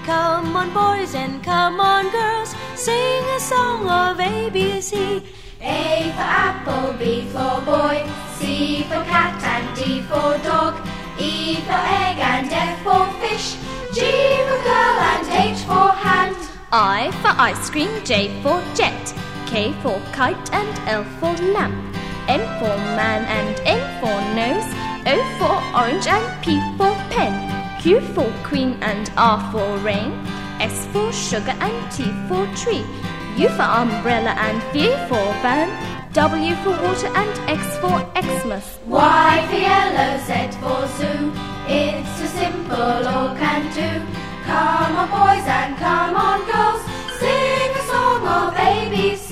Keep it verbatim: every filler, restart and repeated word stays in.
Come on boys and come on girls, sing a song of A B C. A for apple, B for boy, C for cat and D for dog, E for egg and F for fish, G for girl and H for hand. I for ice cream, J for jet, K for kite and L for lamp, M for man and N for nose, O for orange and P for pen, Q for queen and R for rain, S for sugar and T for tree, U for umbrella and V for van, W for water and X for Xmas, Y for yellow, Z for zoo. It's so simple, all can do. Come on boys and come on girls, sing a song of A B C.